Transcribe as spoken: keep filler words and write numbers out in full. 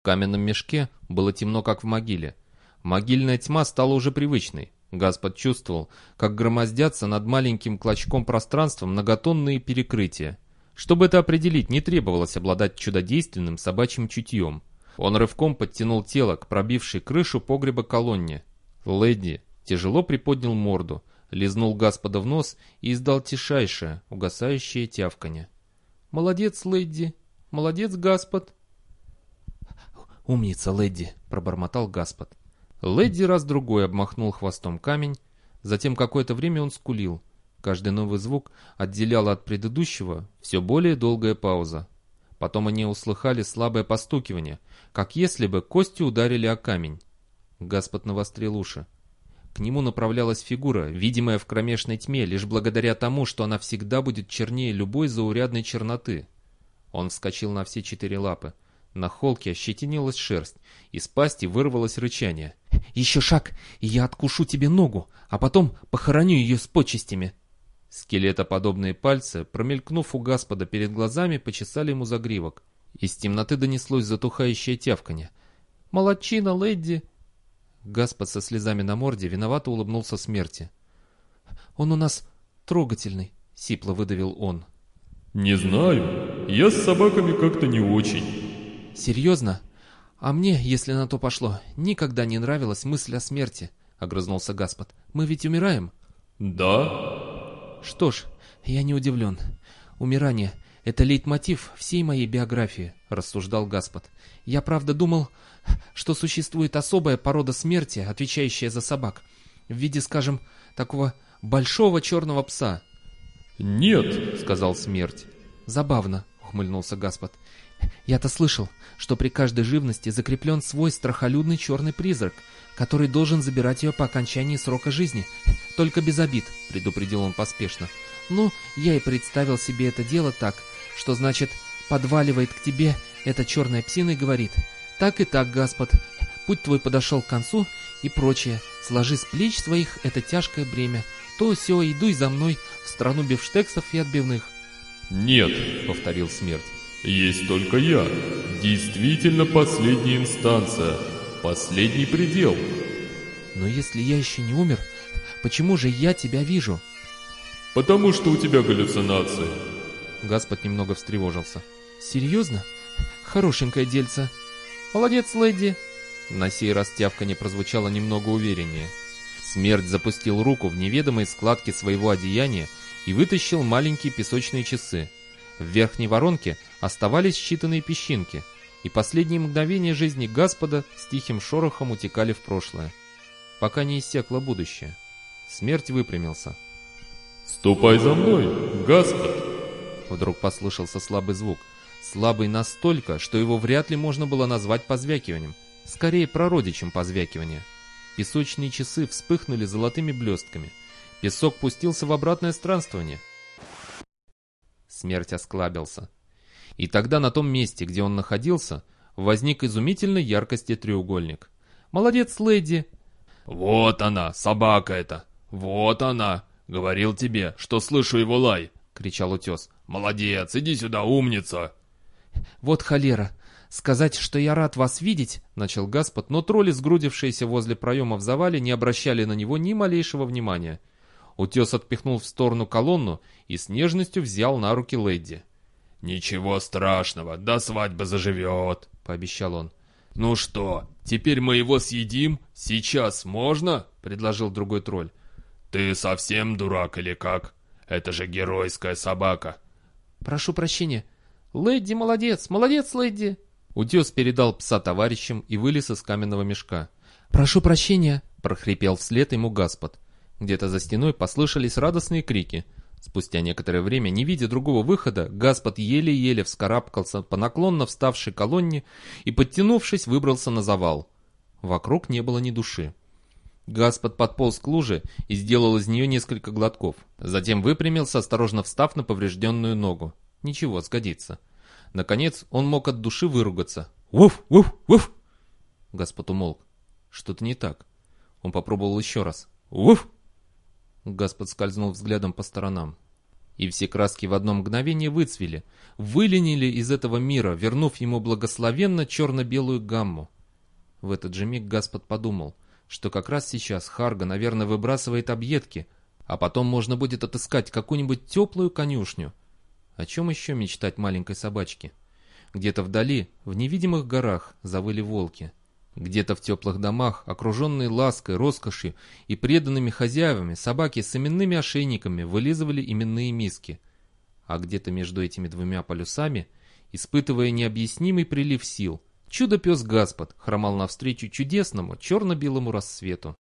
каменном мешке было темно, как в могиле. Могильная тьма стала уже привычной. Гаспод чувствовал, как громоздятся над маленьким клочком пространства многотонные перекрытия. Чтобы это определить, не требовалось обладать чудодейственным собачьим чутьем. Он рывком подтянул тело к пробившей крышу погреба колонне. Лэдди тяжело приподнял морду, лизнул Гаспода в нос и издал тишайшее, угасающее тявканье. «Молодец, Лэдди! Молодец, Гаспод!» «Умница, Лэдди!» — пробормотал Гаспод. Лэдди раз-другой обмахнул хвостом камень, затем какое-то время он скулил. Каждый новый звук отделял от предыдущего все более долгая пауза. Потом они услыхали слабое постукивание, как если бы кости ударили о камень. Гаспод навострил уши. К нему направлялась фигура, видимая в кромешной тьме, лишь благодаря тому, что она всегда будет чернее любой заурядной черноты. Он вскочил на все четыре лапы. На холке ощетинилась шерсть, из пасти вырвалось рычание. «Еще шаг, и я откушу тебе ногу, а потом похороню ее с почестями!» Скелетоподобные пальцы, промелькнув у Гаспода перед глазами, почесали ему загривок. Из темноты донеслось затухающее тявканье. «Молодчина, Лэдди!» Гаспод со слезами на морде виновато улыбнулся смерти. «Он у нас трогательный», — сипло выдавил он. «Не знаю. Я с собаками как-то не очень». «Серьезно? А мне, если на то пошло, никогда не нравилась мысль о смерти», — огрызнулся Гаспод. «Мы ведь умираем?» «Да». «Что ж, я не удивлен. Умирание — это лейтмотив всей моей биографии», — рассуждал Гаспод. «Я правда думал, что существует особая порода смерти, отвечающая за собак, в виде, скажем, такого большого черного пса». «Нет», — сказал смерть. «Забавно», — ухмыльнулся Гаспод. «Я-то слышал, что при каждой живности закреплен свой страхолюдный черный призрак, который должен забирать ее по окончании срока жизни. Только без обид», — предупредил он поспешно. «Ну, я и представил себе это дело так, что, значит, подваливает к тебе эта черная псина и говорит: так и так, Гаспод, путь твой подошел к концу и прочее, сложи с плеч своих это тяжкое бремя, то сё, идуй за мной в страну бифштексов и отбивных». «Нет», — повторил смерть. «Есть только я. Действительно последняя инстанция. Последний предел». «Но если я еще не умер, почему же я тебя вижу?» «Потому что у тебя галлюцинации». Гаспод немного встревожился. «Серьезно? Хорошенькое дельце». «Молодец, Лэдди!» На сей раз тявканье прозвучало немного увереннее. Смерть запустил руку в неведомые складки своего одеяния и вытащил маленькие песочные часы. В верхней воронке оставались считанные песчинки, и последние мгновения жизни Гаспода с тихим шорохом утекали в прошлое, пока не иссякло будущее. Смерть выпрямился. «Ступай за мной, Гаспод!» Вдруг послышался слабый звук. Слабый настолько, что его вряд ли можно было назвать позвякиванием. Скорее, прародичем позвякивания. Песочные часы вспыхнули золотыми блестками. Песок пустился в обратное странствование. Смерть осклабился. И тогда на том месте, где он находился, возник изумительной яркости треугольник. «Молодец, Лэдди!» «Вот она, собака эта! Вот она! Говорил тебе, что слышу его лай!» — кричал утес. «Молодец, иди сюда, умница!» «Вот холера! Сказать, что я рад вас видеть!» — начал Гаспод, но тролли, сгрудившиеся возле проема в завале, не обращали на него ни малейшего внимания. Утес отпихнул в сторону колонну и с нежностью взял на руки Лэдди. «Ничего страшного, до свадьбы заживет», — пообещал он. «Ну что, теперь мы его съедим? Сейчас можно?» — предложил другой тролль. «Ты совсем дурак или как? Это же геройская собака». «Прошу прощения. Лэдди молодец, молодец, Лэдди!» Утес передал пса товарищам и вылез из каменного мешка. «Прошу прощения!» — прохрипел вслед ему Гаспод. Где-то за стеной послышались радостные крики. Спустя некоторое время, не видя другого выхода, Гаспод еле-еле вскарабкался по наклонно вставшей колонне и, подтянувшись, выбрался на завал. Вокруг не было ни души. Гаспод подполз к луже и сделал из нее несколько глотков. Затем выпрямился, осторожно встав на поврежденную ногу. Ничего, сгодится. Наконец он мог от души выругаться. «Вуф! Вуф! Вуф!» Гаспод умолк. Что-то не так. Он попробовал еще раз. «Вуф!» Гаспод скользнул взглядом по сторонам. И все краски в одно мгновение выцвели, выленили из этого мира, вернув ему благословенно черно-белую гамму. В этот же миг Гаспод подумал, что как раз сейчас Харга, наверное, выбрасывает объедки, а потом можно будет отыскать какую-нибудь теплую конюшню. О чем еще мечтать маленькой собачке? Где-то вдали, в невидимых горах, завыли волки. Где-то в теплых домах, окруженные лаской, роскошью и преданными хозяевами, собаки с именными ошейниками вылизывали именные миски. А где-то между этими двумя полюсами, испытывая необъяснимый прилив сил, чудо-пес Гаспод хромал навстречу чудесному черно-белому рассвету.